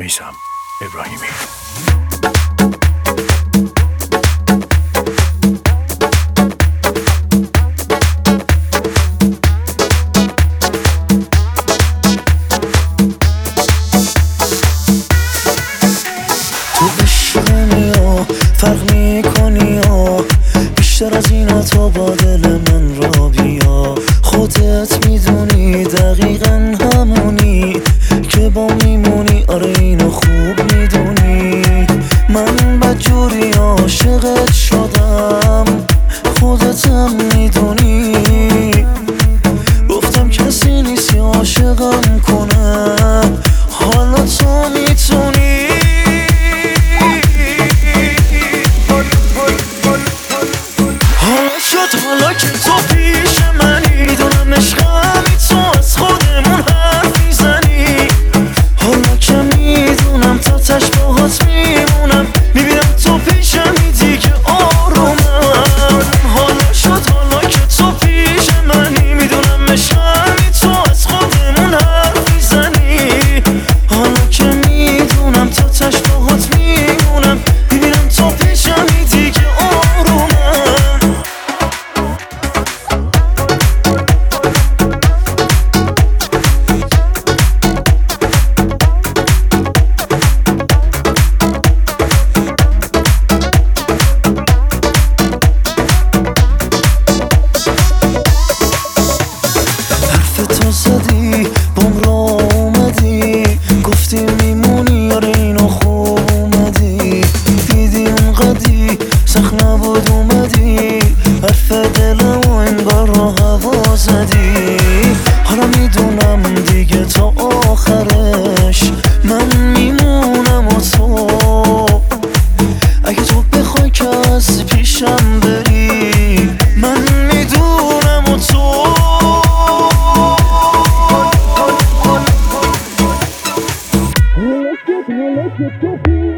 میثم ابراهیمی. تو عشقمی ها فرق میکنی ها، بیشتر از اینا تا با دل من را بیا. خودت میدونی دقیقا همونی که با میمونی، آره اینو خوب میدونی. من بدجوری عاشقت شدم، خودتم میدونی. گفتم کسی نیستی عاشقم کنه، حالا تو میتونی. حالا شد حالا که تو پیش منی، میدونم عشقمی تو از خودمون حرف میزنی. حالا که میدونم تا تش باهات میمونم، میبینم تو پیشمی دیگه آرومم. حالا شد حالا که تو پیش منی، میدونم عشقمی تو از خودمون حرف میزنی. حالا که میدونم تا تش باهات میمونم، میبینم تو پیشمی دیگه آرومم. تو زدی بام را اومدی، گفتی میمونی، آره اینو خوب اومدی. دیدی اونقدی سخت نبود اومدی، حرف دلم و انگار رو هوا زدی. حالا میدونم دیگه تا آخرش من میمونم و تو، اگه تو بخوای که از پیشم بری، من میدونم و تو. Let's get